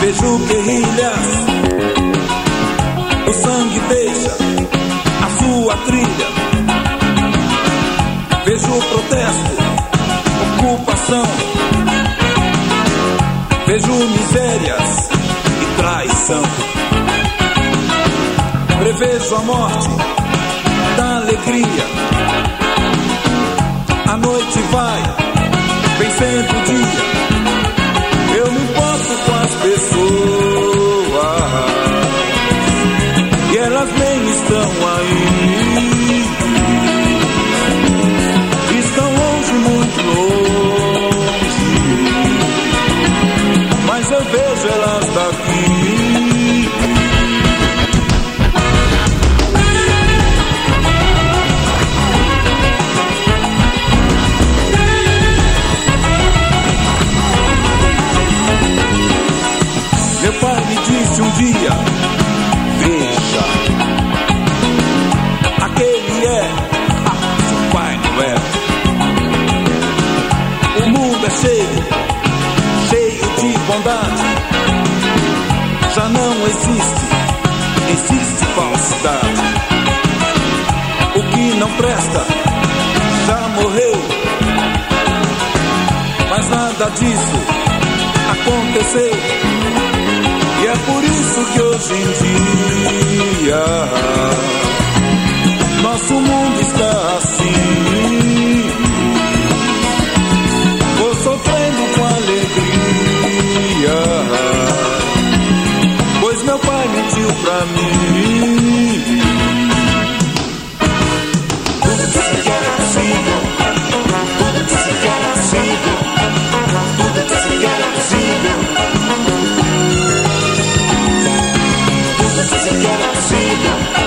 Vejo guerrilhas, o sangue deixa a sua trilha. Vejo protesto, ocupação. Vejo misérias e traição. Prevejo a morte da alegria. A noite vai vencendo o dia. Eu me importo com as pessoas e elas nem estão aí. Estão longe, muito longe, mas eu vejo elas daqui. Meu pai me disse um dia: veja, aquele é seu Pai Noel. O mundo é cheio, cheio de bondade. Já não existe falsidade. O que não presta já morreu, mas nada disso aconteceu. E é por isso que hoje em dia nosso mundo está assim. Vou sofrendo com alegria, pois meu pai mentiu pra mim. Tudo que se quer é possível, tudo que se quer é possível, tudo que se quer é possível. Se quer é possível.